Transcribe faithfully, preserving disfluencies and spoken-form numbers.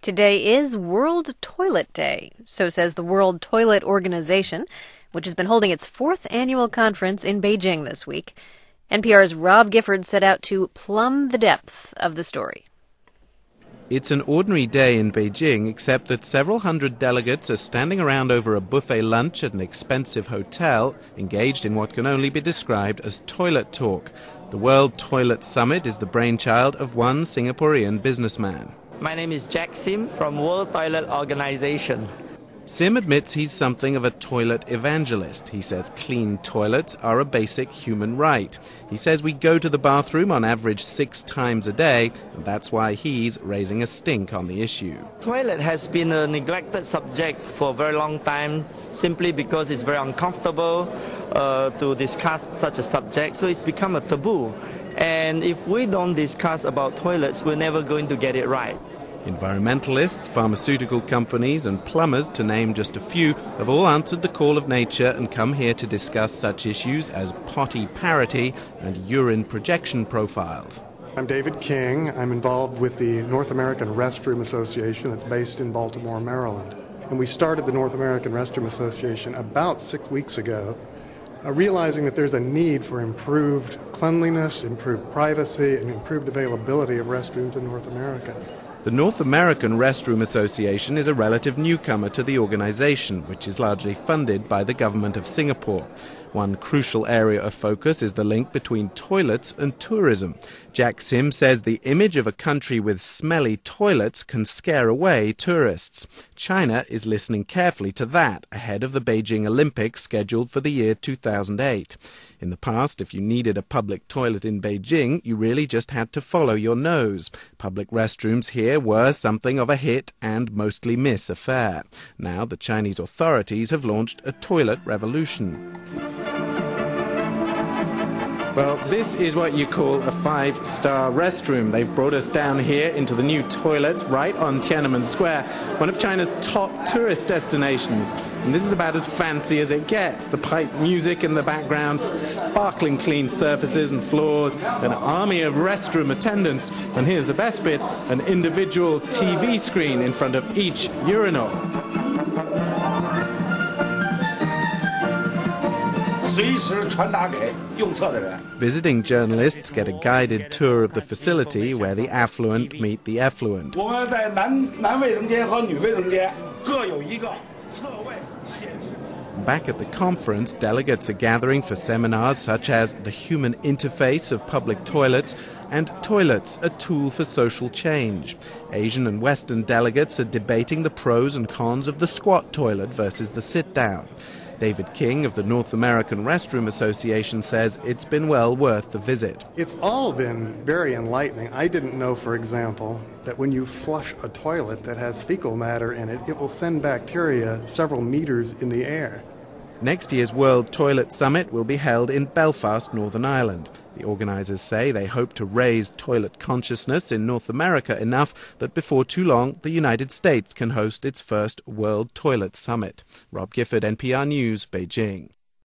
Today is World Toilet Day, so says the World Toilet Organization, which has been holding its fourth annual conference in Beijing this week. N P R's Rob Gifford set out to plumb the depth of the story. It's an ordinary day in Beijing, except that several hundred delegates are standing around over a buffet lunch at an expensive hotel, engaged in what can only be described as toilet talk. The World Toilet Summit is the brainchild of one Singaporean businessman. My name is Jack Sim from World Toilet Organization. Sim admits he's something of a toilet evangelist. He says clean toilets are a basic human right. He says we go to the bathroom on average six times a day, and that's why he's raising a stink on the issue. Toilet has been a neglected subject for a very long time, simply because it's very uncomfortable uh, to discuss such a subject, so it's become a taboo. And if we don't discuss about toilets, we're never going to get it right. Environmentalists, pharmaceutical companies and plumbers, to name just a few, have all answered the call of nature and come here to discuss such issues as potty parity and urine projection profiles. I'm David King. I'm involved with the North American Restroom Association that's based in Baltimore, Maryland. And we started the North American Restroom Association about six weeks ago, uh, realizing that there's a need for improved cleanliness, improved privacy, and improved availability of restrooms in North America. The North American Restroom Association is a relative newcomer to the organization, which is largely funded by the government of Singapore. One crucial area of focus is the link between toilets and tourism. Jack Sim says the image of a country with smelly toilets can scare away tourists. China is listening carefully to that ahead of the Beijing Olympics scheduled for the year two thousand eight. In the past, if you needed a public toilet in Beijing, you really just had to follow your nose. Public restrooms here were something of a hit and mostly miss affair. Now the Chinese authorities have launched a toilet revolution. Well, this is what you call a five-star restroom. They've brought us down here into the new toilets right on Tiananmen Square, one of China's top tourist destinations. And this is about as fancy as it gets. The pipe music in the background, sparkling clean surfaces and floors, an army of restroom attendants. And here's the best bit, an individual T V screen in front of each urinal. Visiting journalists get a guided tour of the facility where the affluent meet the effluent. Back at the conference, delegates are gathering for seminars such as the human interface of public toilets and Toilets, a tool for social change. Asian and Western delegates are debating the pros and cons of the squat toilet versus the sit-down. David King of the North American Restroom Association says it's been well worth the visit. It's all been very enlightening. I didn't know, for example, that when you flush a toilet that has fecal matter in it, it will send bacteria several meters in the air. Next year's World Toilet Summit will be held in Belfast, Northern Ireland. The organisers say they hope to raise toilet consciousness in North America enough that before too long the United States can host its first World Toilet Summit. Rob Gifford, N P R News, Beijing.